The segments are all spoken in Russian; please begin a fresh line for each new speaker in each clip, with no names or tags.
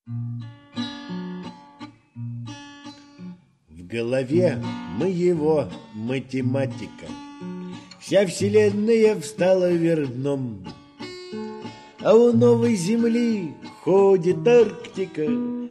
В голове моего математика, вся вселенная встала вверх дном, а у новой земли ходит Арктика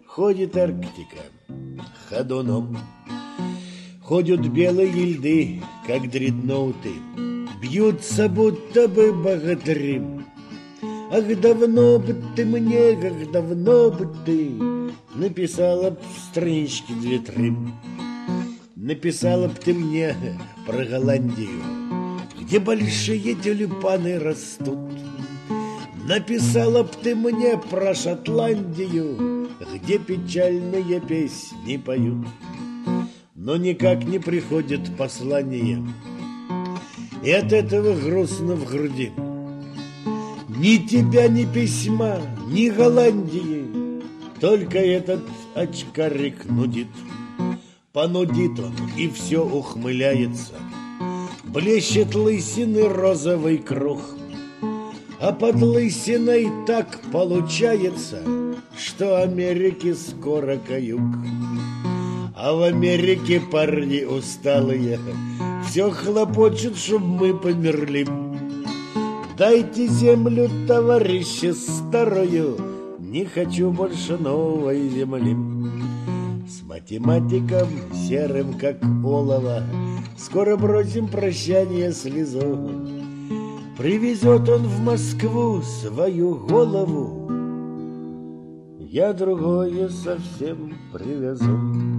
ходуном. Ходят белые льды, как дредноуты, бьются будто бы богатыри. Ах, давно бы ты мне, ах, давно бы ты написала б странички 2-3. Написала б ты мне про Голландию, где большие тюльпаны растут. Написала б ты мне про Шотландию, где печальные песни поют. Но никак не приходит послание, и от этого грустно в груди. Ни тебя, ни письма, ни Голландии, только этот очкарик нудит. Понудит он, и все ухмыляется, блещет лысины розовый круг. А под лысиной так получается, что Америке скоро каюк. А в Америке парни усталые все хлопочут, чтоб мы померли. Дайте землю, товарищи, старую, не хочу больше новой земли. С математиком серым, как олово, скоро бросим прощание слезу. Привезет он в Москву свою голову, я другое совсем привезу.